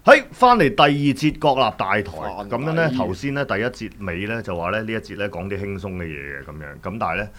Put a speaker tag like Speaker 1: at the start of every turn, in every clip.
Speaker 1: 喺翻嚟第二節國立大台，咁樣咧頭先咧第一節尾咧就話咧呢一節咧講啲輕鬆嘅嘢嘅咁樣，咁但係咧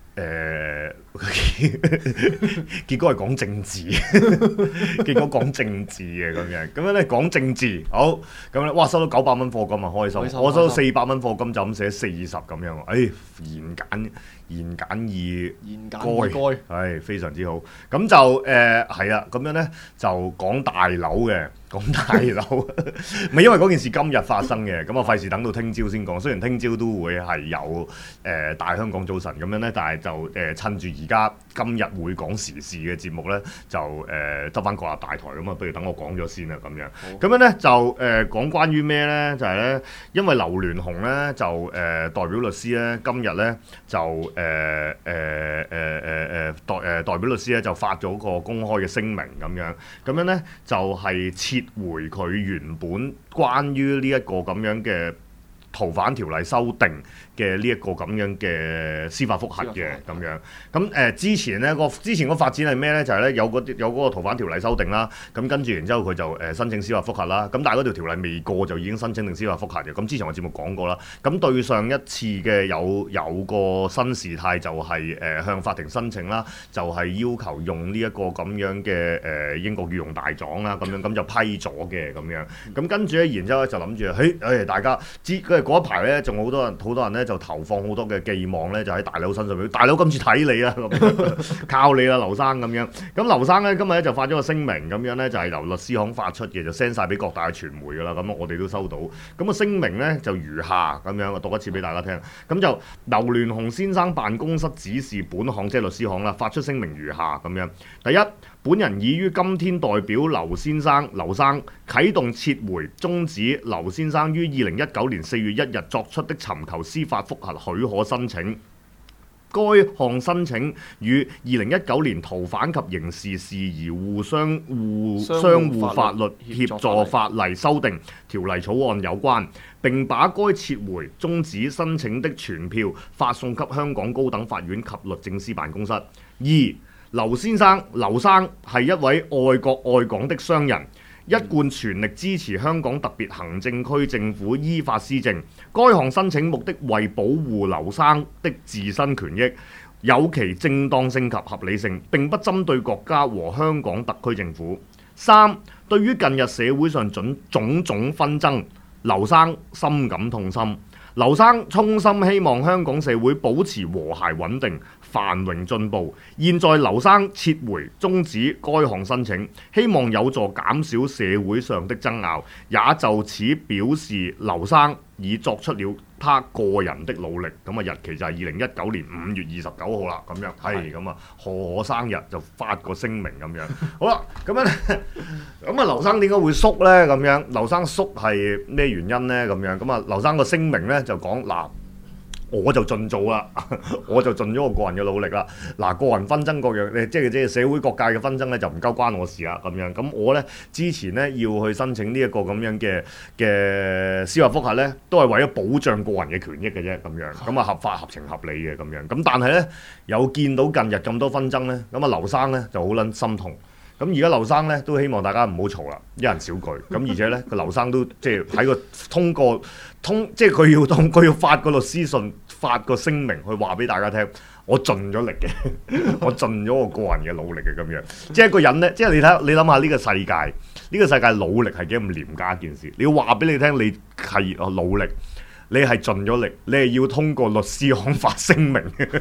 Speaker 1: 結果係講政治，結果講政治嘅咁樣咧講政治好咁咧，哇收到900蚊課金啊，開心！我收到400蚊課金就咁寫40咁樣，言簡意賅，係非常之好。咁就係啦，咁樣咧就講大樓嘅。講大樓，唔係因為嗰件事今日發生嘅，咁啊費事等到聽朝先講。雖然聽朝都會係有大香港早晨咁樣咧，但係就趁住而家今日會講時事嘅節目咧，就得翻國立大台咁啊，不如等我講咗先啦咁樣。咁樣咧就講關於咩咧？就係咧，因為劉鑾雄咧就代表律師咧，今日咧就代表律師咧就發咗個公開嘅聲明咁樣。咁樣咧就係撤回佢原本關於呢一個咁樣嘅逃犯條例修訂嘅呢一個咁樣嘅司法覆核嘅咁樣，咁之前個發展係咩咧？就係咧有嗰個逃犯條例修訂啦，咁跟住然之後佢就申請司法覆核啦，咁但係嗰條條例未過就已經申請定司法覆核嘅，咁之前我節目講過啦，咁對上一次嘅有個新事態就係向法庭申請啦，就係要求用呢一個咁樣嘅英國御用大狀啦，咁就批咗嘅咁樣，咁跟住咧然之後就諗住大家嗰一排咧，仲好多人咧就投放好多嘅寄望咧，就喺大佬身上邊。大佬今次睇你啦，靠你啦，劉生咁樣。咁劉生咧今日咧就發咗個聲明，咁樣咧就係由律師行發出嘅，就 send 晒俾各大傳媒噶啦。咁我哋都收到。咁個聲明咧就如下咁樣，我讀一次俾大家聽。咁就劉鑾雄先生辦公室指示本行即係律師行啦，發出聲明如下咁樣。第一，本人已於今天代表劉生啟動撤回終止劉先生於2019年4月1日作出的尋求司法覆核許可申請。該項申請與2019年逃犯及刑事事宜相互法律協助法例修訂條例草案有關，並把該撤回終止申請的傳票發送給香港高等法院及律政司辦公室。二、劉生係一位愛國愛港的商人，一貫全力支持香港特別行政區政府依法施政。該項申請目的為保護劉生的自身權益，有其正當性及合理性，並不針對國家和香港特區政府。三、對於近日社會上種種紛爭，劉生深感痛心。劉生衷心希望香港社會保持和諧穩定、繁榮進步。現在劉生撤回終止該項申請，希望有助減少社會上的爭拗，也就此表示劉生已作出了他個人的努力。咁啊，日期就係2019年5月29號啦。咁樣係咁啊，賀我生日就發個聲明咁樣。好啦，咁樣咧，咁啊，劉生點解會縮呢？咁樣，劉生縮係咩原因呢？咁樣，咁啊，劉生個聲明呢就講嗱。我就盡做啦，我就盡咗我個人嘅努力啦。嗱，個人紛爭各樣，即係社會各界嘅紛爭咧，就唔夠關我事啦。咁樣，咁我咧之前咧要去申請呢一個咁樣嘅司法覆核咧，都係為咗保障個人嘅權益嘅啫。咁樣，咁啊合法合情合理嘅咁樣。咁但係咧有見到近日咁多紛爭咧，咁啊劉生咧就好撚心痛。咁而家劉生咧都希望大家唔好嘈啦，一人少句。咁而且咧個劉生都即係喺個即係佢要發個律師信，發個聲明去話俾大家聽，我盡咗力嘅，我盡咗我個人嘅努力嘅咁樣。即係一個人咧，即係你諗下呢個世界，呢個世界努力係幾咁廉價一件事。你要話俾你聽，你係努力。你係盡咗力，你係要通過律師行發聲明，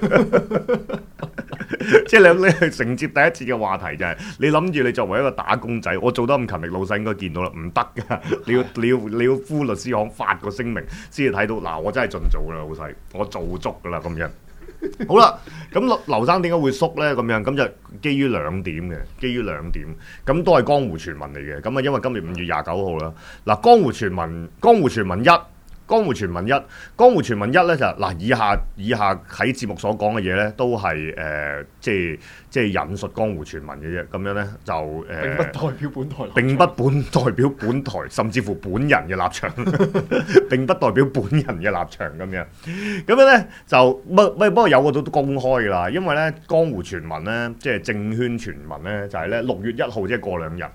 Speaker 1: 即係你係承接第一次嘅話題就係、是，你諗住你作為一個打工仔，我做得咁勤力，老細應該見到啦，唔得㗎，你要呼律師行發個聲明，先至睇到嗱，我真係盡做啦，老細，我做足㗎啦咁樣。好啦，咁劉生點解會縮呢？咁樣咁就基於兩點，咁都係江湖傳聞嚟嘅。咁啊，因為今日5月29號啦，嗱，江湖傳聞一。江湖傳聞一咧就嗱，以下喺節目所講嘅嘢咧，都係即係引述江湖傳聞嘅啫。咁樣咧就並不代表本台，甚至乎本人嘅立場，並不代表本人嘅立場咁樣。咁樣咧就不過有個都公開㗎啦，因為咧江湖傳聞咧，即係政圈傳聞咧，就係咧6月1號即係過兩日。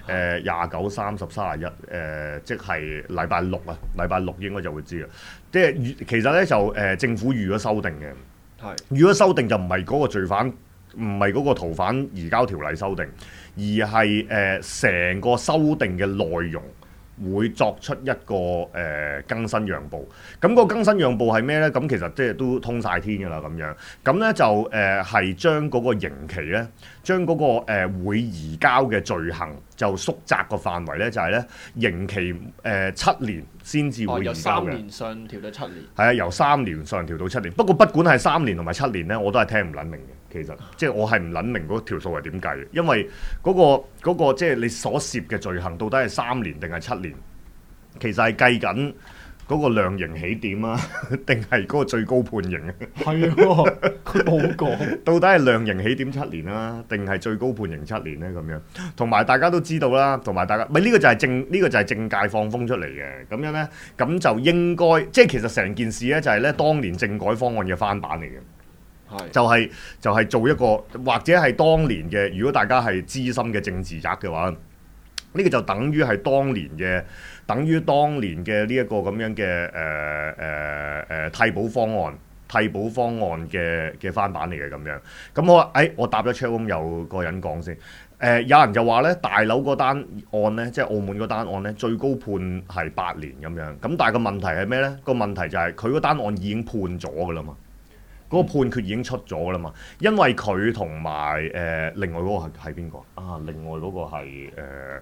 Speaker 1: 29、30、31即係禮拜六啊，禮拜六應該就會知啦。即係其實咧就政府預咗修訂嘅，
Speaker 2: 係
Speaker 1: 預咗修訂就唔係嗰個罪犯，唔係嗰個逃犯移交條例修訂，而係成個修訂嘅內容。會作出一個更新讓步，咁個更新讓步係咩呢？咁其實即係都通晒天㗎啦咁樣，咁呢就係將嗰個刑期呢，將嗰個會移交嘅罪行就縮窄個範圍呢，就係呢刑期7年先至會移交嘅。
Speaker 2: 由3年上調到7年。係
Speaker 1: 啊，由3年上調到7年。不過不管係3年同埋7年呢，我都係聽唔撚明嘅。其實即係我係唔撚明嗰條數係點計嘅，因為嗰個即係你所涉嘅罪行到底係3年定係7年，其實係計緊嗰個量刑起點啊，定係嗰個最高判刑啊？
Speaker 2: 係喎，佢冇講。
Speaker 1: 到底係量刑起點7年啦，定係最高判刑7年咧？咁樣，同埋大家都知道啦，同埋大家咪呢個就係政界放風出嚟嘅，咁樣咧，咁就應該即係其實成件事咧就係咧當年政改方案嘅翻版嚟嘅。就係做一個或者係當年嘅，如果大家係資深嘅政治宅嘅話，呢個就等於係當年嘅呢一個咁樣嘅替補方案嘅翻版嚟嘅咁樣。咁我答咗 chat room 有個人講先，有人就話咧大樓嗰單案咧，即係澳門嗰單案咧，最高判係8年咁樣。咁但係個問題係咩咧？個問題就係佢嗰單案已經判咗㗎啦嘛。嗰個判決已經出咗㗎啦嘛，因為佢同埋另外嗰個係邊個啊？另外嗰個係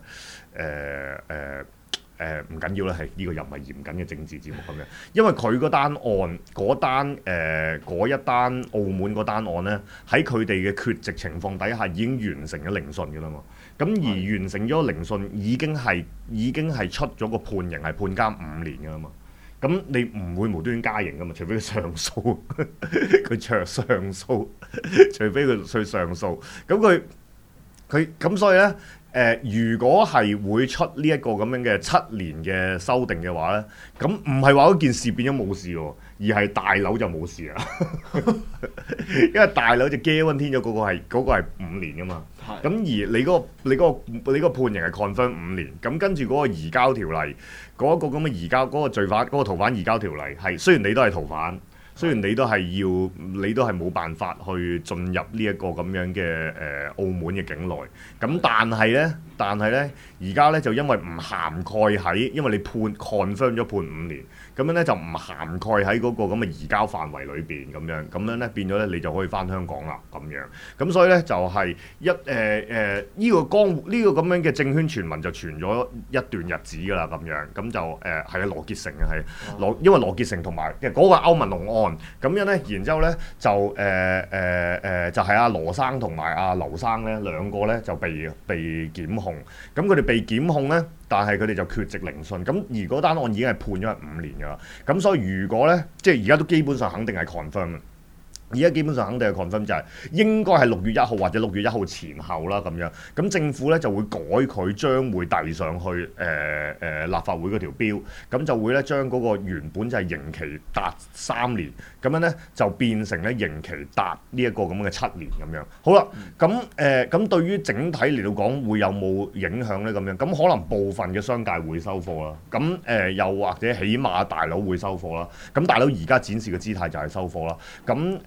Speaker 1: 唔緊要啦，係呢個又唔係嚴謹嘅政治節目咁樣。因為佢嗰單案嗰一單澳門嗰單案咧，喺佢哋嘅缺席情況底下已經完成咗聆訊㗎啦嘛。咁而完成咗聆訊已經係出咗個判刑，係判監5年㗎啦嘛。咁你唔會無端端加刑噶嘛？除非佢上訴，佢上訴，除非佢去上訴。咁佢咁所以咧，如果係會出呢一個咁樣嘅7年嘅修訂嘅話咧，咁唔係話嗰件事變咗冇事喎，而係大樓就冇事啦。因為大樓就 guarantee 咗嗰個係5年噶嘛。咁而你嗰個判刑係 confirm 5年，咁跟住嗰個移交條例，嗰一個咁嘅移交嗰個罪犯嗰個逃犯移交條例係，雖然你都係逃犯，雖然你都係冇辦法去進入呢一個咁樣嘅澳門嘅境內，咁但係咧而家咧就因為唔涵蓋喺，因為你confirm 咗判5年，咁樣咧就唔涵蓋喺嗰個咁嘅移交範圍裏邊咁樣咧變咗咧你就可以翻香港啦咁樣，咁所以咧就係呢個咁樣嘅政圈傳聞就傳咗一段日子㗎啦咁樣，咁就係啊羅傑承啊係因為羅傑承同埋嗰個歐文龍案咁樣咧，然之後咧就就係阿羅生同埋阿劉生咧兩個咧就被檢控，咁佢哋被檢控咧，但係佢哋就缺席聆訊，咁而嗰單案已經係判咗係5年㗎啦，咁所以如果咧即係而家都基本上肯定係 confirm。而家基本上肯定係 confirm 就係應該係6月1號或者6月1號前後啦咁樣，咁政府咧就會改佢將會遞上去立法會嗰條標，咁就會咧將嗰個原本就係刑期達3年，咁樣咧就變成咧刑期達呢一個咁嘅7年咁樣。好啦，咁對於整體嚟到講會有冇影響咧？咁樣咁可能部分嘅商界會收貨啦，咁又或者起碼大佬會收貨啦，咁大佬而家展示嘅姿態就係收貨啦，咁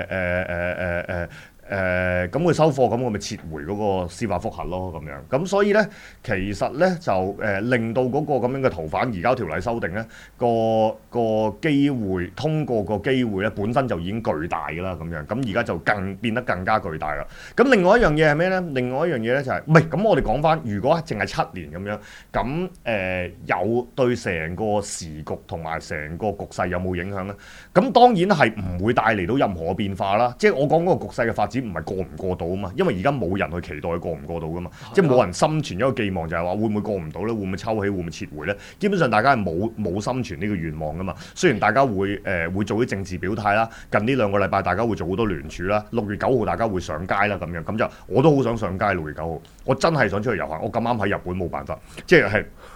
Speaker 1: 咁佢收貨，咁我咪撤回嗰個司法覆核咯，咁樣。咁所以咧，其實咧就令到嗰個咁樣嘅逃犯移交條例修訂咧，個機會通過個機會咧，本身就已經巨大㗎啦，咁樣。咁而家就變得更加巨大啦。咁另外一樣嘢係咩咧？另外一樣嘢咧就係唔係咁？我哋講翻，如果淨係7年咁樣，咁有對成個時局同埋成個局勢有冇影響咧？咁當然係唔會帶嚟到任何變化啦。即係我講嗰個局勢嘅發展唔係過唔過到啊嘛，因為而家冇人去期待佢過唔過到噶嘛，即係冇人心存一個寄望就係話會唔會過唔到咧，會唔會抽起，會唔會撤回咧？基本上大家係冇心存呢個願望噶嘛。雖然大家會做啲政治表態啦，近呢2個禮拜大家會做好多聯署啦，6月9號大家會上街啦咁樣，咁就我都好想上街6月9號，我真係想出去遊行，我咁啱喺日本冇辦法，即係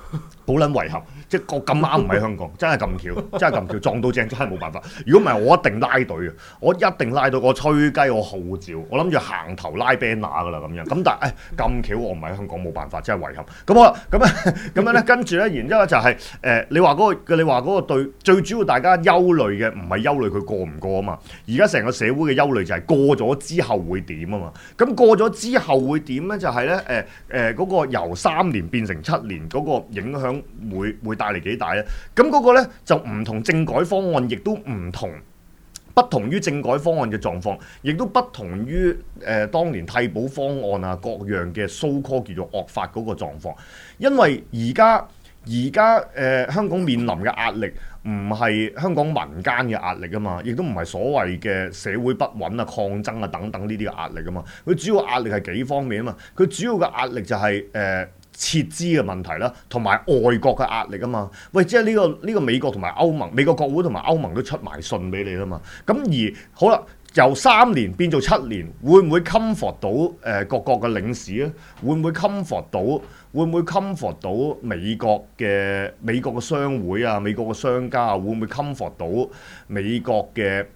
Speaker 1: 好撚遺憾，即係我咁啱唔喺香港，真係咁巧，真係咁巧撞到正，真係冇辦法。如果唔係，我一定拉隊嘅，我一定拉隊，我吹雞，我號召，我諗住行頭拉 banner 㗎啦咁樣。咁但係咁巧我唔喺香港，冇辦法，真係遺憾。咁好啦，咁樣咧，跟住咧，然之後就係、你話嗰個對，最主要大家憂慮嘅唔係憂慮佢過唔過啊嘛，而家成個社會嘅憂慮就係過咗之後會點啊嘛。咁過咗之後會點咧？就係咧嗰個由3年變成7年嗰個影響會帶嚟幾大咧？咁嗰個咧就唔同政改方案，亦都不同於政改方案嘅狀況，亦都不同於當年替補方案啊各樣嘅 so call 叫做惡法嗰個狀況，因為而家香港面臨嘅壓力唔係香港民間嘅壓力啊嘛，亦都唔係所謂嘅社會不穩啊、抗爭啊等等呢啲嘅壓力啊嘛，佢主要壓力係幾方面啊嘛，佢主要嘅壓力就係撤資嘅問題啦，同埋外國嘅壓力啊嘛。喂，即係呢個美國同埋歐盟，美國國會同埋歐盟都出埋信俾你啦嘛。咁而好啦，由3年變做7年，會唔會 comfort 到各國嘅領事咧？會唔會 comfort 到美國嘅商會啊、美國嘅商家啊？會唔會 comfort 到美國嘅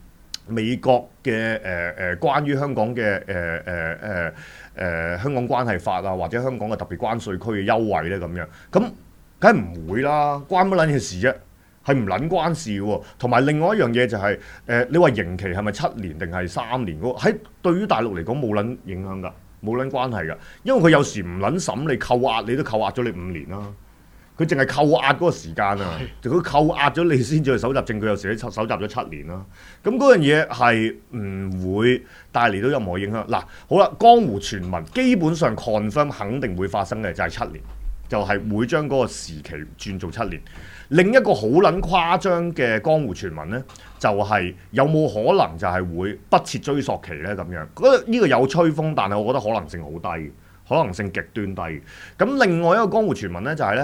Speaker 1: 關於香港嘅香港關係法啊，或者香港嘅特別關稅區嘅優惠咧咁樣，咁梗係唔會啦，關乜撚嘢事啫？係唔撚關事喎。同埋另外一樣嘢就係你話刑期係咪7年定係3年？喺對於大陸嚟講冇撚影響㗎，冇撚關係㗎，因為佢有時唔撚審你扣押，你都扣押咗你5年啦。佢淨係扣押嗰個時間啊，佢扣押咗你先至去搜集證據，有時你搜集咗7年啦。咁嗰樣嘢係唔會帶嚟到任何影響。嗱，好啦，江湖傳聞基本上 confirm 肯定會發生嘅就係7年，就係會將嗰個時期轉做7年。另一個好撚誇張嘅江湖傳聞呢，就係有冇可能就係會不設追溯期呢？咁樣？呢個有吹風，但係我覺得可能性好低。可能性極端低。咁另外一個江湖傳聞咧就係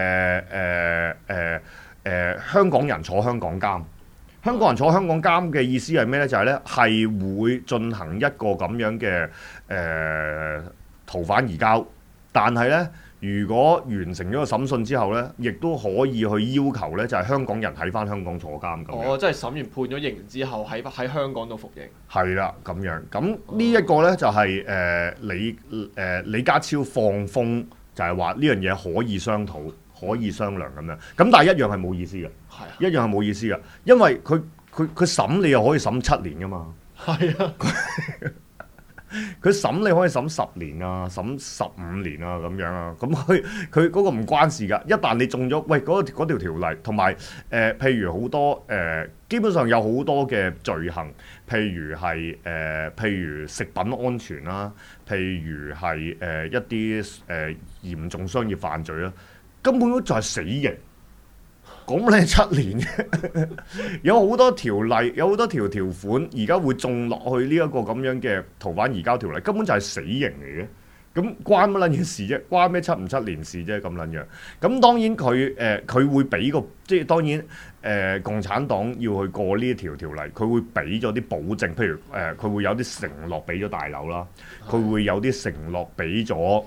Speaker 1: 咧，香港人坐香港監。香港人坐香港監嘅意思係咩咧？就係咧係會進行一個咁樣嘅逃犯移交，但係咧如果完成咗個審訊之後咧，亦都可以去要求咧，就係香港人喺翻香港坐監咁樣。
Speaker 2: 哦，即係審完判咗刑之後喺香港度服刑。
Speaker 1: 係啦，咁樣。咁呢一個咧就係李家超放風，就係話呢樣嘢可以商討、可以商量咁樣。咁但係一樣係冇意思嘅，一樣係冇意思嘅，因為佢審你又可以審7年噶嘛。
Speaker 2: 係啊。
Speaker 1: 佢審你可以審10年啊，審15年啊咁樣啊，咁佢嗰個唔關事㗎。一旦你中咗，喂嗰條條例，同埋譬如好多基本上有好多嘅罪行，譬如食品安全啦，譬如係一啲嚴重商業犯罪啦，根本就係死刑。講你7年，有好多條例，有好多條款，而家會種落去呢一個咁樣嘅逃犯移交條例，根本就係死刑嚟嘅。咁關乜撚嘢事啫？關咩7年事啫？咁撚樣。咁當然佢會俾個，即係當然共產黨要去過呢一條條例，佢會俾咗啲保證，譬如佢會有啲承諾俾咗大劉啦，佢會有啲承諾俾咗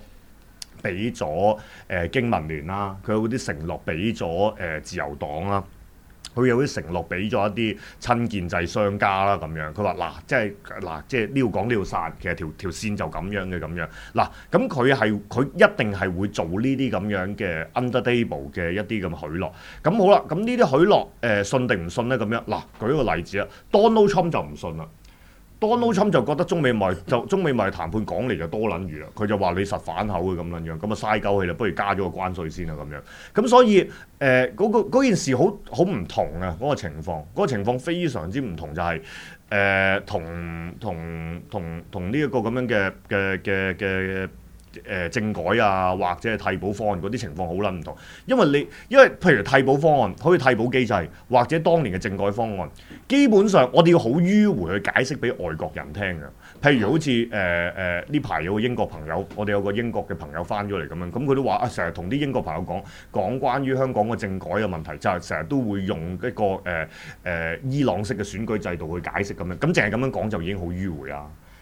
Speaker 1: 經民聯啦，佢有啲承諾俾咗自由黨啦，佢有啲承諾俾咗一啲親建制商家啦咁樣。佢話嗱，即係呢度講呢度散，其實條線就咁樣嘅咁樣。嗱，咁佢一定係會做呢啲咁樣嘅 under table 嘅一啲咁許諾。咁好啦，咁呢啲許諾信定唔信咧？咁樣嗱，舉一個例子啊 ，Donald Trump 就唔信啦。Donald Trump 就覺得中美貿易談判講嚟就多撚餘啦，佢就話你實反口嘅咁撚樣，咁啊嘥鳩氣啦，不如加咗個關稅先啦咁樣。咁所以嗰件事好唔同啊，嗰個情況非常之唔同，就係同呢一個咁樣嘅政改啊，或者係替補方案嗰啲情況好撚唔同，因為譬如替補方案，好似替補機制，或者當年嘅政改方案，基本上我哋要好迂迴去解釋俾外國人聽嘅。譬如好似呢排有個英國朋友，我哋有個英國嘅朋友翻咗嚟咁樣，咁佢都話成日同啲英國朋友講關於香港嘅政改嘅問題，就係成日都會用一個伊朗式嘅選舉制度去解釋咁樣，咁淨係咁樣講就已經好迂迴啦。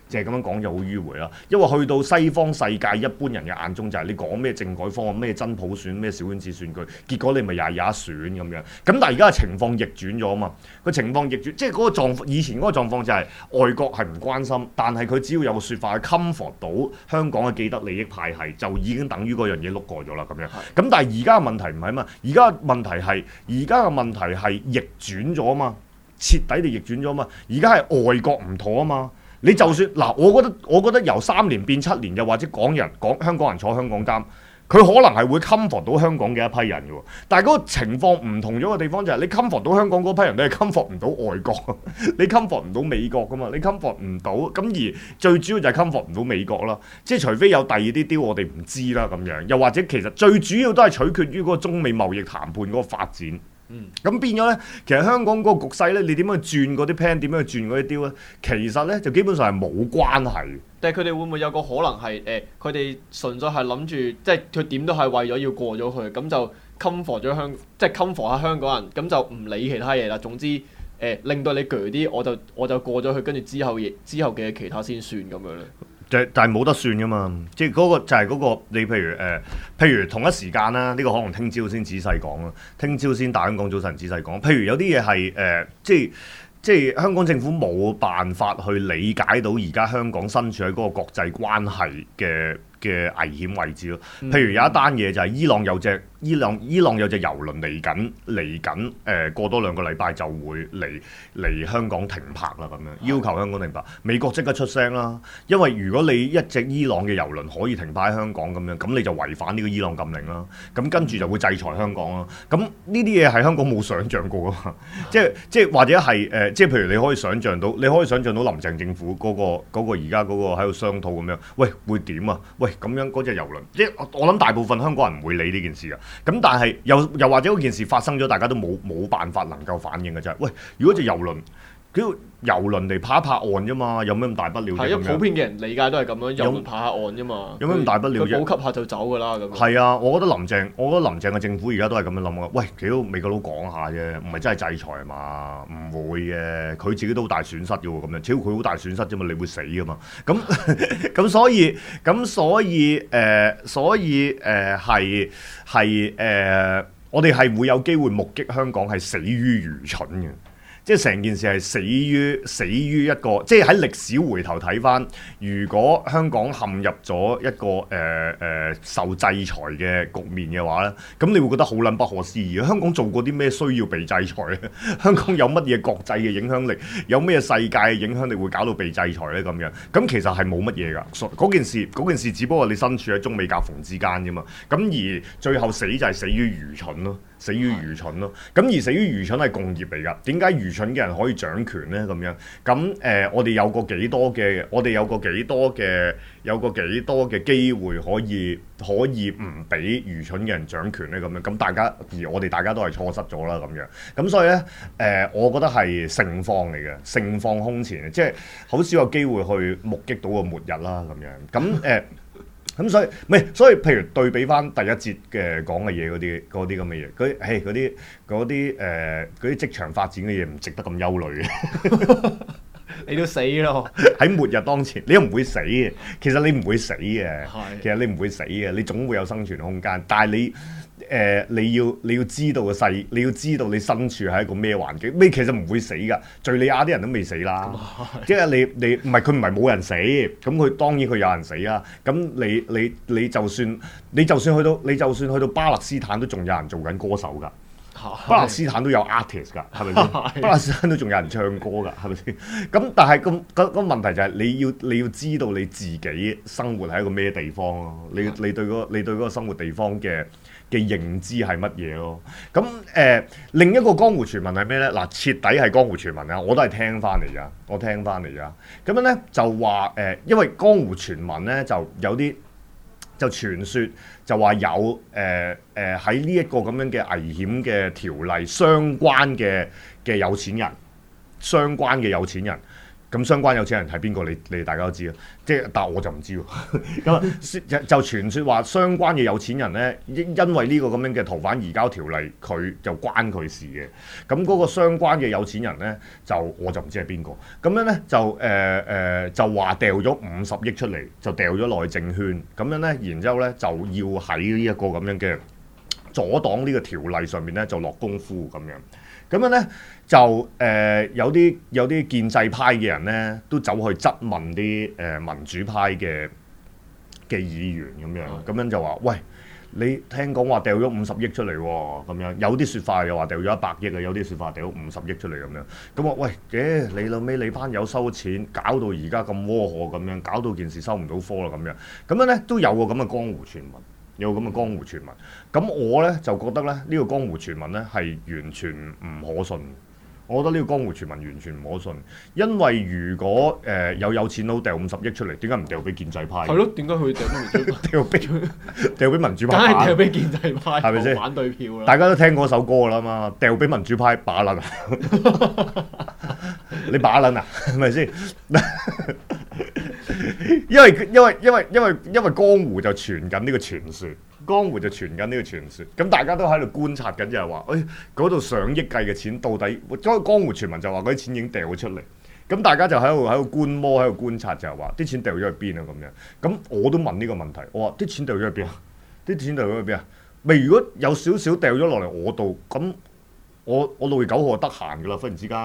Speaker 1: 淨係咁樣講就好迂迴啦。因為去到西方世界一般人嘅眼中就係你講咩政改方案、咩真普選、咩小圈子選舉，結果你咪又係有一選咁樣。咁但係而家嘅情況逆轉咗啊嘛，個情況逆轉，即係嗰個狀況，以前嗰個狀況就係外國係唔關心，但係佢只要有個説法去 comfort 到香港嘅既得利益派系，就已經等於嗰樣嘢碌過咗啦咁樣。咁但係而家嘅問題唔係啊嘛，而家嘅問題係逆轉咗啊嘛，徹底地逆轉咗啊嘛，而家係外國唔妥啊嘛。你就算嗱，我覺得由3年變7年，又或者香港人坐香港監，佢可能係會 comfort 到香港嘅一批人嘅喎。但係嗰個情況唔同咗嘅地方就係，你 comfort 到香港嗰批人，你係 comfort 唔到外國，你 comfort 唔到美國噶嘛，你 comfort 唔到。咁而最主要就係 comfort 唔到美國啦。即係除非有第二啲雕我哋唔知啦咁樣，又或者其實最主要都係取決於嗰個中美貿易談判嗰個發展。咁變咗咧，其實香港嗰個局勢咧，你點樣去轉嗰啲 plan，點樣去轉嗰啲雕咧，其實咧就基本上係冇關係。
Speaker 2: 但係佢哋會唔會有個可能係佢哋純粹係諗住，即係佢點都係為咗要過咗去，咁就 comfort 咗即係 comfort 下香港人，咁就唔理其他嘢啦。總之令到你鋸啲，我就過咗去，跟住之後嘅其他先算咁樣咧。
Speaker 1: 但係冇得算噶嘛，即係嗰個就係嗰個你譬如同一時間啦，呢個可能聽朝先仔細講啦，聽朝先大香港早晨仔細講。譬如有啲嘢係即係香港政府冇辦法去理解到而家香港身處喺嗰個國際關係嘅危險位置咯。譬如有一單嘢就係伊朗有隻郵輪嚟緊，過多2個禮拜就會嚟香港停泊啦咁樣，要求香港停泊。美國即刻出聲啦，因為如果你一隻伊朗嘅郵輪可以停泊喺香港咁樣，咁你就違反呢個伊朗禁令啦。咁跟住就會制裁香港啦。咁呢啲嘢係香港冇想像過啊嘛，即係或者係即係譬如你可以想像到林鄭政府嗰個而家嗰個喺度商討咁樣，喂會點啊？喂咁樣嗰隻郵輪，即係我諗大部分香港人唔會理呢件事㗎。咁但係又或者嗰件事發生咗，大家都冇辦法能夠反應嘅啫。喂，如果隻郵輪嚟泊一泊岸啫嘛，有咩咁大不了啫？
Speaker 2: 係啊，普遍嘅人理解都係咁樣，郵輪泊下岸啫嘛。有咩咁大不了啫？佢補給下就走㗎啦咁。
Speaker 1: 係啊，我覺得林鄭嘅政府而家都係咁樣諗嘅。喂，屌美國佬講下啫，唔係真係制裁嘛？唔會嘅，佢自己都好大損失嘅喎。咁樣，只要佢好大損失啫嘛，你會死㗎嘛？咁所以我哋係會有機會目擊香港係死於愚蠢嘅。即係成件事係死於一個，即係喺歷史回頭睇翻，如果香港陷入咗一個受制裁嘅局面嘅話咧，咁你會覺得好撚不可思議。香港做過啲咩需要被制裁咧？香港有乜嘢國際嘅影響力？有咩世界嘅影響力會搞到被制裁咧？咁樣咁其實係冇乜嘢㗎。嗰件事只不過你身處喺中美夾縫之間啫嘛。咁而最後死就係死於愚蠢咯。死於愚蠢咯，咁而死於愚蠢係共業嚟㗎。點解愚蠢嘅人可以掌權咧？咁樣咁我哋有個幾多嘅機會可以唔俾愚蠢嘅人掌權咧？咁樣咁我哋大家都係錯失咗啦。咁樣咁所以咧我覺得係盛況嚟嘅，盛況空前，即係好少有機會去目擊到個末日啦。咁樣咁咁所以譬如對比翻第一節嘅講嘅嘢嗰啲咁嘅嘢，嗰啲職場發展嘅嘢唔值得咁憂慮嘅。
Speaker 2: 你都死咯！
Speaker 1: 喺末日當前，你又唔會死嘅。其實你唔會死嘅，其實你唔會死嘅，你總會有生存空間。但係你要知道個勢，你要知道你身處喺一個咩環境。你其實唔會死㗎，敍利亞啲人都未死啦。即係你唔係冇人死，咁佢當然佢有人死啦。咁你就算去到巴勒斯坦都仲有人做緊歌手㗎。巴勒斯坦都有 artist 㗎，係咪先？巴勒斯坦都仲有人唱歌㗎，係咪先？咁但係個問題就係你要知道你自己生活喺一個咩地方咯？你對嗰個生活地方嘅認知係乜嘢咯？咁另一個江湖傳聞係咩咧？嗱，徹底係江湖傳聞啊！我都係聽翻嚟㗎，咁樣咧就話因為江湖傳聞咧就有啲。就傳說就話有喺呢一個咁樣嘅危險嘅條例相關嘅有錢人， 咁相關有錢人係邊個？你大家都知啊，即係但我就唔知喎。咁啊就傳説話相關嘅有錢人咧，因為呢個咁樣嘅逃犯移交條例，佢就關佢事嘅。咁嗰個相關嘅有錢人咧，我就唔知係邊個。咁樣咧就話掉咗50億出嚟，就掉咗內政圈。咁樣咧，然之後咧就要喺呢一個咁樣嘅阻擋呢個條例上面咧，就落功夫咁樣。咁樣咧就有啲建制派嘅人咧，都走去質問啲民主派嘅議員咁樣，咁樣就話：喂，你聽講話掉咗50億出嚟喎，咁樣有啲説法又話掉咗100億啊，有啲説法掉咗50億出嚟咁樣。咁我喂，你老尾你班友收錢，搞到而家咁窩火咁樣，搞到件事收唔到科啦咁樣。咁樣咧都有個咁嘅江湖傳聞。有咁嘅江湖傳聞，咁我咧就覺得咧呢個江湖傳聞咧係完全唔可信。我覺得呢個江湖傳聞完全唔可信，因為如果有錢佬掉50億出嚟，點解唔掉俾建制派？
Speaker 2: 係咯，點解佢掉俾民主派？
Speaker 1: 掉俾民主派，
Speaker 2: 梗係掉俾建制派，
Speaker 1: 係咪先？
Speaker 2: 反對票啦！
Speaker 1: 大家都聽嗰首歌㗎啦嘛，掉俾民主派把撚啊！你把撚啊？係咪先？因為江湖就傳緊呢個傳說，咁大家都喺度觀察緊，就係話，嗰度上億計嘅錢到底，江湖傳聞就話嗰啲錢已經掉咗出嚟，咁大家就喺度觀摩，喺度觀察，就係話啲錢掉咗去邊啊咁樣。咁我都問呢個問題，我話啲錢掉咗去邊啊？啲錢掉咗去邊啊？咪如果有少少掉咗落嚟我度，咁我6月9號就得閒噶啦，忽然之間，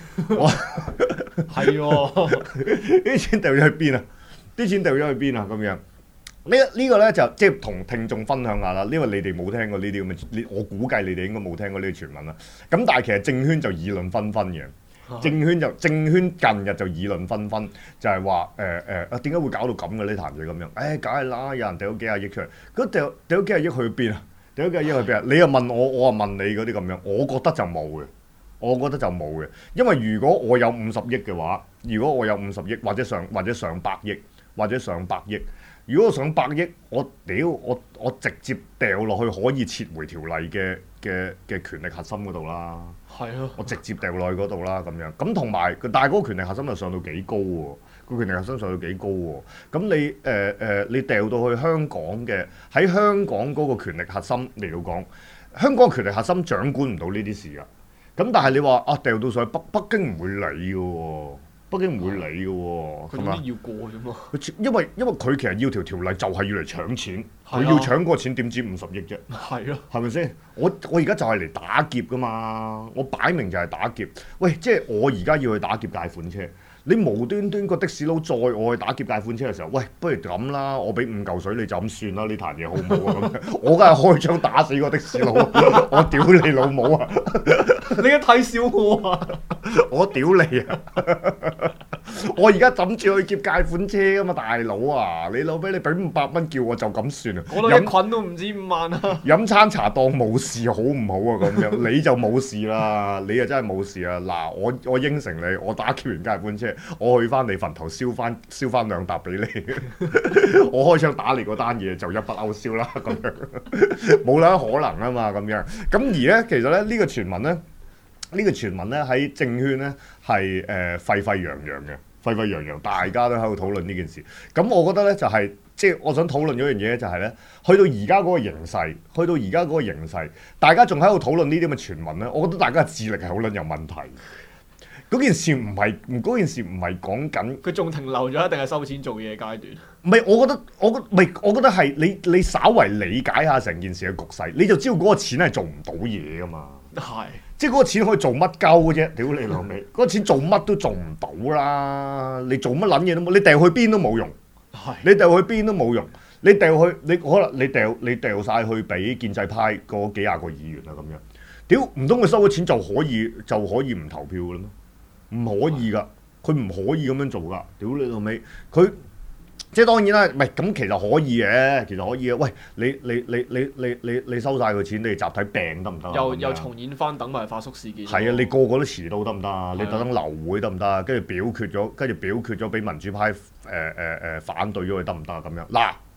Speaker 1: 係喎，啲錢掉咗去邊啊？啲錢掉咗去邊啊？咁樣呢個咧就即係同聽眾分享下啦，因為你哋冇聽過呢啲咁嘅，我估計你哋應該冇聽過呢啲傳聞啦。咁但係其實政圈就議論紛紛嘅，政圈近日就議論紛紛，就係話點解會搞到咁嘅呢壇嘢咁樣？梗係啦，有人掉咗幾廿億出嚟，咁掉咗幾廿億去邊啊？掉咗幾廿億去邊啊？你又問我，我又問你嗰啲咁樣，我覺得就冇嘅，因為如果我有50億嘅話，50億或者上百億。如果我上百億，我直接掉落去可以撤回條例嘅權力核心嗰度啦。係啊，我直接掉落去嗰度啦，咁樣。咁同埋，但係嗰個權力核心又上到幾高喎？個權力核心上到幾高喎？咁你掉到去香港嘅，喺香港嗰個權力核心嚟到講，香港權力核心掌管唔到呢啲事噶。咁但係你話掉到上去北京唔會理嘅喎。北京唔會理嘅喎，
Speaker 2: 佢啲要過啫嘛。
Speaker 1: 因為佢其實要條例就係要嚟搶錢，佢要搶嗰個錢點知50億啫？係咯，係咪先？我而家就係嚟打劫噶嘛，我擺明就係打劫。喂，即係我而家要去打劫貸款車，你無端端個的士佬載我去打劫貸款車嘅時候，喂，不如咁啦，我俾5嚿水你就咁算啦，呢壇嘢好唔好啊？咁我梗係開槍打死個的士佬，我屌你老母啊！
Speaker 2: 你而家睇小我啊！
Speaker 1: 我屌你啊！我而家諗住去劫貸款車㗎嘛，大佬啊！你老味你俾500蚊叫我就咁算啊！
Speaker 2: 我攞一捆都唔止5萬啊！
Speaker 1: 飲餐茶當冇事好唔好啊？咁樣你就冇事啦，你就真係冇事啊！嗱，我應承你，我打劫完貸款車，我去翻你墳頭燒翻2笪俾你，我開槍打你嗰單嘢就一筆勾銷啦，咁樣冇啦可能啊嘛，咁樣咁而咧，其實咧呢個傳聞咧。呢個傳聞咧喺政圈咧係沸揚揚，大家都喺度討論呢件事。咁我覺得咧就係、即係我想討論嗰樣嘢咧就係咧，去到而家嗰個形勢，大家仲喺度討論呢啲咁嘅傳聞咧，我覺得大家嘅智力係好撚有問題。嗰件事唔係講緊
Speaker 2: 佢仲停留咗，一定係收錢做嘢階段。
Speaker 1: 唔係，我覺得係你稍為理解下成件事嘅局勢，你就知道嗰個錢係做唔到嘢噶嘛。係。即係嗰個錢可以做乜鳩嘅啫？屌你老味，嗰個錢做乜都做唔到啦！你做乜撚嘢都冇，你掉去邊都冇用。係，你掉去邊都冇用。你掉去，你可能你掉曬去俾建制派嗰幾廿個議員啊咁樣。屌，唔通佢收咗錢就可以唔投票嘅咩？唔可以㗎，佢唔可以咁樣做㗎。屌你老味，佢。即係當然啦，唔係咁其實可以嘅，喂，你收晒佢錢，你集體病得唔得？
Speaker 2: 又重演翻等埋發叔事件。
Speaker 1: 係啊，你個個都遲到得唔得啊？你特登流會得唔得啊？跟住表決咗俾民主派反對咗佢得唔得啊？咁樣嗱，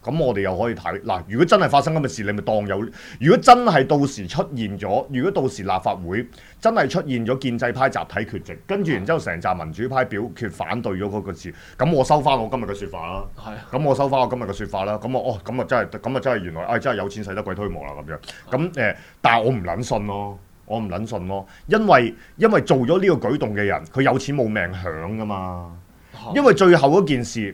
Speaker 1: 咁我哋又可以睇嗱。如果真係發生咁嘅事，你咪當有；如果真係到時出現咗，如果到時立法會真係出現咗建制派集體缺席，跟住然之後成紮民主派表決反對咗嗰個事，咁我收翻我今日嘅説法啦。
Speaker 2: 係啊，
Speaker 1: 咁我收翻我今日嘅説法啦。咁我咁啊真係原來真係有錢使得鬼推磨啦咁樣。咁但係我唔撚信咯。我唔撚信咯，因為做咗呢個舉動嘅人，佢有錢冇命享噶嘛。因為最後嗰件事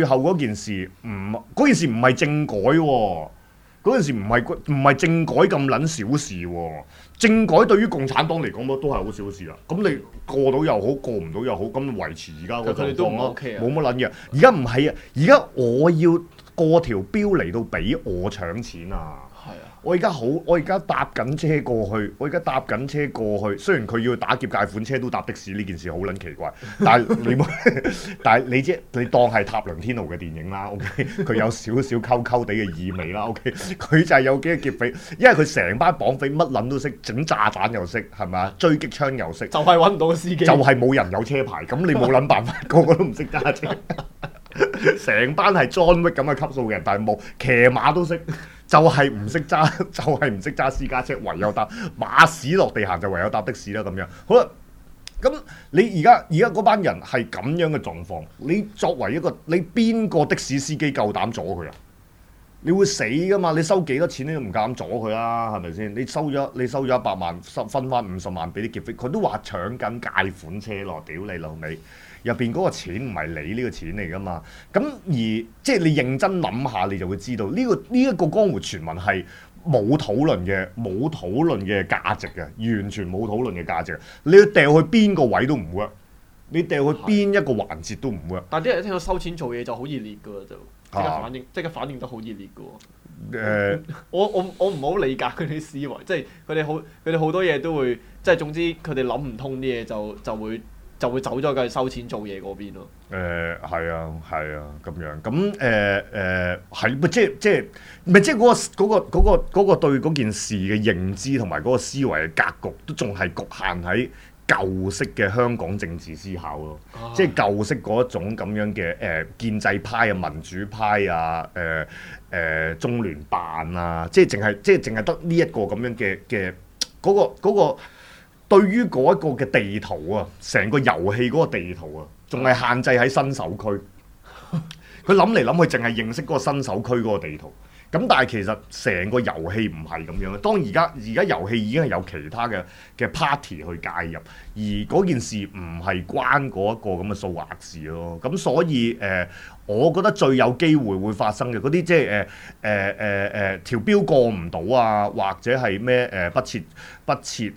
Speaker 1: 嗰件事唔係政改喎，嗰件事唔係政改咁撚小事喎。政改對於共產黨嚟講都係好小事啦。咁你過到又好，過唔到又好，咁維持而家個狀況咯，冇乜撚嘢。而家唔係啊，而家我要過條標嚟到俾我搶錢啊！我而家搭緊車過去，雖然佢要打劫解款車都搭的士，呢件事好撚奇怪，但係你當係塔倫天奴嘅電影啦 ，OK， 佢有少少溝溝地嘅意味啦 ，OK， 佢就係有幾個劫匪，因為佢成班綁匪乜撚都識，整炸彈又識，係咪啊？狙擊槍又識，
Speaker 2: 就係揾唔到個司機，
Speaker 1: 就係冇人有車牌，咁你冇撚辦法，個個都唔識揸車。成班係 John Wick 咁嘅級數嘅人，但係冇騎馬都識，就係唔識揸私家車，唯有搭馬屎落地行就唯有搭的士啦咁樣。好啦，咁你而家嗰班人係咁樣嘅狀況，你作為你邊個的士司機夠膽阻佢啊？你會死噶嘛？你收幾多錢你都唔敢阻佢啦，係咪先？你收咗100萬，分翻50萬俾啲劫匪，佢都話搶緊解款車咯，屌你老味！入邊嗰個錢唔係你呢個錢嚟噶嘛？咁而即係你認真諗下，你就會知道呢一個江湖傳聞係冇討論嘅價值嘅，完全冇討論嘅價值。你要掉去邊個位都唔 work，你掉去邊一個環節都唔 work。
Speaker 2: 但係啲人一聽到收錢做嘢就好熱烈噶啦，就即刻反應得好熱烈噶喎。我唔好理解佢哋思維，即係佢哋好多嘢都會，即係總之佢哋諗唔通啲嘢就會走咗去收錢做嘢嗰邊咯。
Speaker 1: 係啊，咁樣咁係即係嗰個對嗰件事嘅認知同埋嗰個思維嘅格局都仲係局限喺舊式嘅香港政治思考咯，即係舊式嗰一種咁樣嘅建制派啊、民主派啊、中聯辦啊，即係淨係得呢一個咁樣嘅嗰個。對於嗰一個嘅地圖啊，成個遊戲嗰個地圖啊，仲係限制喺新手區。佢諗嚟諗去，淨係認識嗰個新手區嗰個地圖。咁但係其實成個遊戲唔係咁樣。當而家遊戲已經係有其他嘅 party 去介入，而嗰件事唔係關嗰一個咁嘅數額事咯。咁所以我覺得最有機會發生嘅嗰啲即係條標過唔到啊，或者係咩不設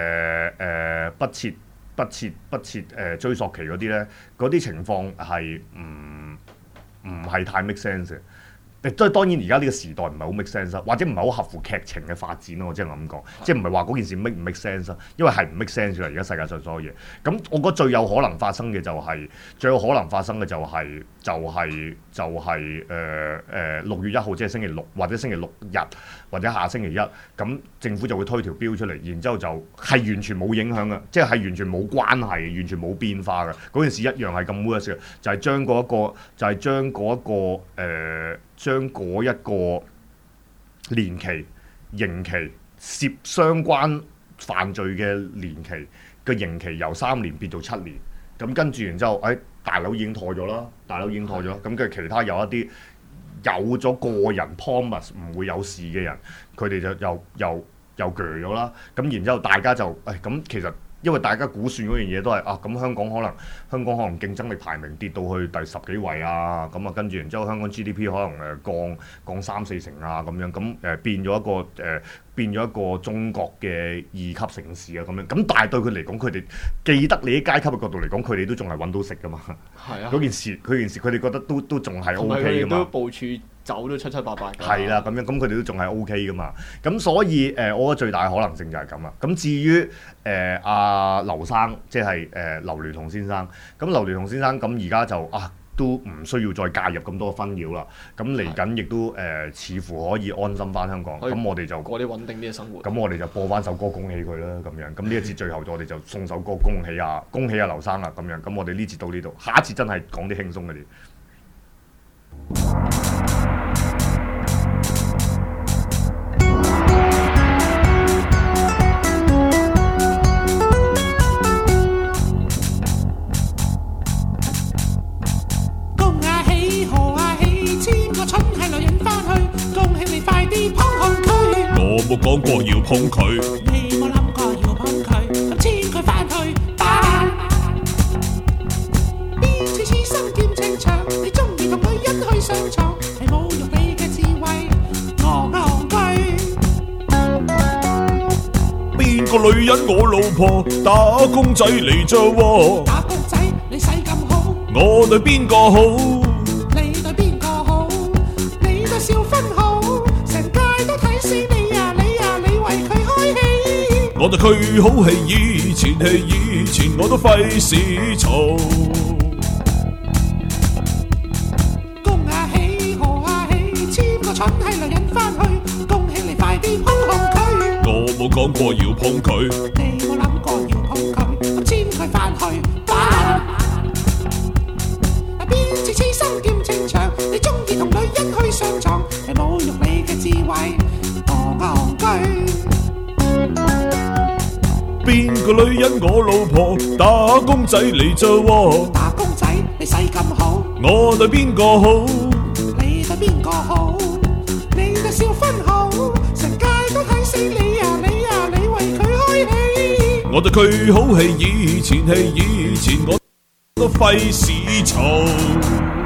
Speaker 1: 追溯期嗰啲咧，嗰啲情況係唔係太 make sense 嘅。即係當然而家呢個時代唔係好 make sense 或者唔係好合乎劇情嘅發展咯，我真係咁講，即係唔係話嗰件事 make 唔 make sense 因為係唔 make sense 啦，而家世界上所有嘢。咁我覺得最有可能發生嘅就係6月1號，即係星期六或者星期六日或者下星期一，咁政府就會推條標出嚟，然之後就係完全冇影響嘅，即係完全冇關係，完全冇變化嘅。嗰件事一樣係咁 worse 嘅，就係將嗰一個年期、刑期涉相關犯罪嘅年期嘅刑期由3年變到7年，咁跟住然之後，大佬已經妥咗啦，咁跟住其他有一啲有咗個人 promise 唔會有事嘅人，佢哋就又鋸咗啦，咁然之後大家就咁其實。因為大家估算嗰樣嘢都係咁香港可能競爭力排名跌到去第10幾位啊，咁跟住然之後香港 GDP 可能降3-4成啊咁樣，咁變咗一個中國嘅2級城市啊咁樣，咁但係對佢嚟講，佢哋既得利益階級嘅角度嚟講，佢哋都仲係揾到食噶嘛。係啊，嗰件事佢哋覺得都仲係 O K 噶嘛。都部署走都7-8-8。係啦，咁樣咁佢哋都仲係 O K 噶嘛。咁所以我覺得最大嘅可能性就係咁啦。咁至於阿劉生，即係劉鑾雄先生，咁劉鑾雄先生咁而家就都唔需要再介入咁多紛擾啦。咁嚟緊亦都似乎可以安心翻香港。咁我哋就過啲穩定啲嘅生活。咁我哋就播翻首歌恭喜佢啦，咁樣。咁呢一節最後我哋就送首歌恭喜啊劉生啦，咁樣。咁我哋呢節到呢度，下一節真係講啲輕鬆嘅嘢。
Speaker 3: 冇講過要碰佢，
Speaker 4: 你冇諗過要碰佢，咁簽佢返去吧。邊次刺身兼情場，你中意同女人去上床，係侮辱你嘅智慧，戇居。
Speaker 3: 邊個女人我老婆，打工仔嚟啫喎，
Speaker 4: 打工仔你使咁好，
Speaker 3: 我對邊個好？
Speaker 4: 你對邊個好？你對小芬好，成街都睇死你啊！你為佢開氣。
Speaker 3: 我對佢好戲以前我都費事嘈。
Speaker 4: 恭下喜賀下喜，簽個蠢閪女人返去，恭喜你快啲碰佢。
Speaker 3: 我冇講過要碰佢，
Speaker 4: 你冇諗過要碰佢，咁簽佢返去吧。邊次刺身兼情場，你中意同女人去上床，係侮辱你嘅智慧，戇居。
Speaker 3: 邊個女人我老婆，打工仔嚟啫喎，
Speaker 4: 打工仔你使咁好，
Speaker 3: 我對邊個好？
Speaker 4: 你對邊個好？你對小芬好，成街都睇死你啊！你為佢開氣。
Speaker 3: 我對佢好戲以前我都費事嘈。